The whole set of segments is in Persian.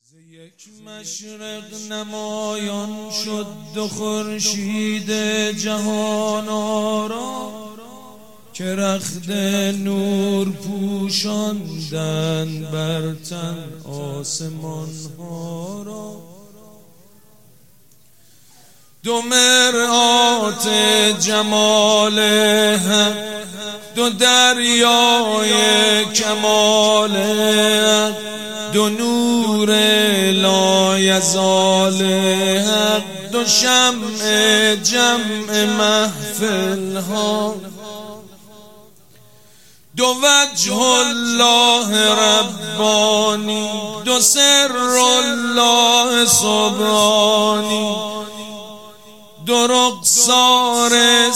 یک مشرق نمایان شد دو خورشید جهان آرا که رخت نور پوشاندند بر تن آسمان ها را. دو مرآت جمال حق، دو دریای کمال حق، دو نور لایزال حق، دو شمع جمع محفل ها، دو وجه الله ربانی، دو سر الله سبحانی، دو رخسار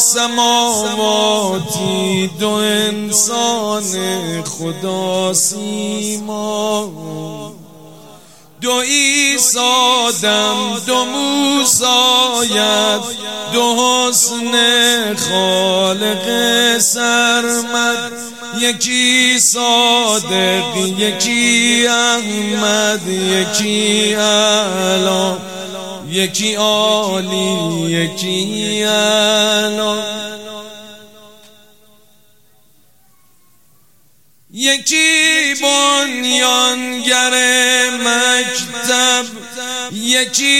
سماواتی، دو انسان خدا سیما، دو عیسی دم، دو موسی ید، دو حسن خالق سرمد، یکی صادق، یکی احمد، یکی اعلی، یکی عالی، یکی اعلی، یکی بنیانگر مکتب، یکی